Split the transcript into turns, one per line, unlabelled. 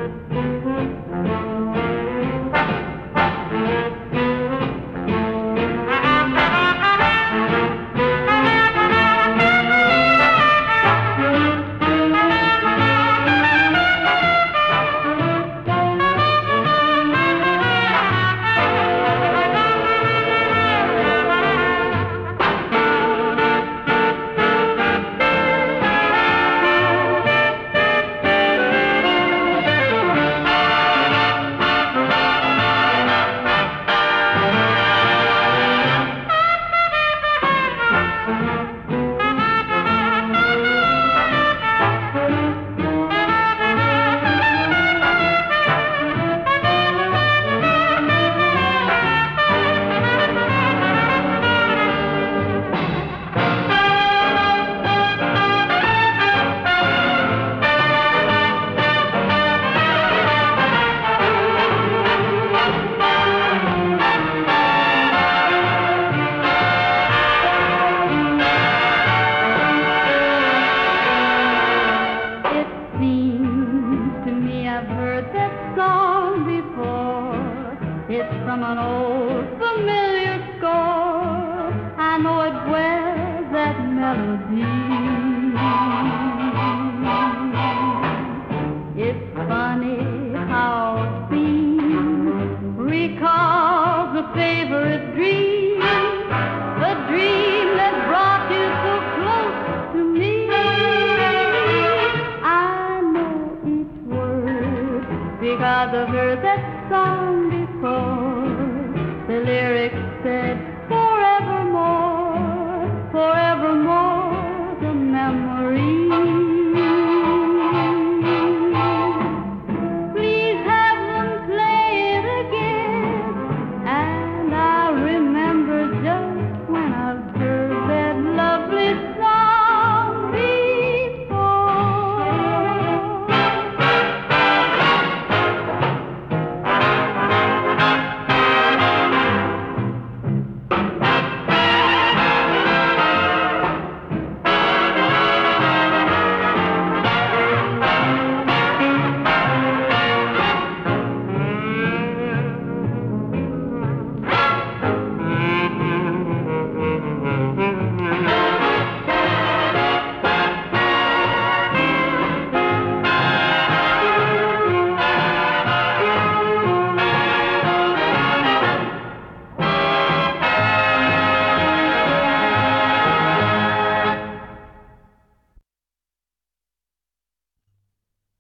It's from an old familiar score. I know it well, that melody. It's funny how it seems recalls a favorite dream, the dream that brought you so close to me. I know each word because I've heard that song before. The lyrics said,